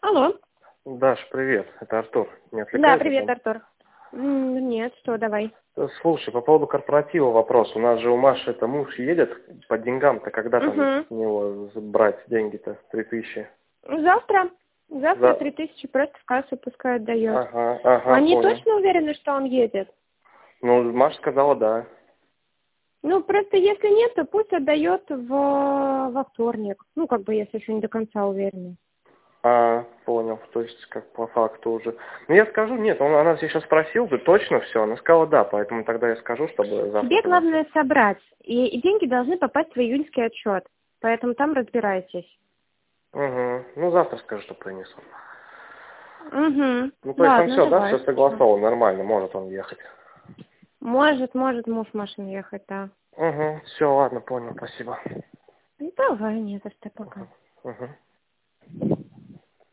Алло. Даш, привет, это Артур. Не Да, отвлекаюсь? привет, Артур. Нет, что, давай. Слушай, по поводу корпоратива вопрос. У нас же у Маши это муж едет по деньгам-то, когда там Угу. с него брать деньги-то, 3000? Завтра. Завтра За... 3000 просто в кассу пускай отдает. Ага, Они понял. точно уверены, что он едет? Ну, Маша сказала да. Ну, просто если нет, то пусть отдает во вторник. Ну, как бы, если еще не до конца уверены. Понял, то есть как по факту уже. Ну, я скажу, нет, она сейчас спросил, ты точно все? Она сказала да, поэтому тогда я скажу, чтобы завтра Тебе принесли. главное собрать. И деньги должны попасть в июньский отчет. Поэтому там разбирайтесь. Угу. Ну, завтра скажу, что принесу. Угу. Ну, то есть он Ладно, все, да, давай. все согласован, нормально, может он ехать. Может муж машин ехать, да. Угу, все, ладно, понял, спасибо. Ну, давай, не за что, пока. Угу.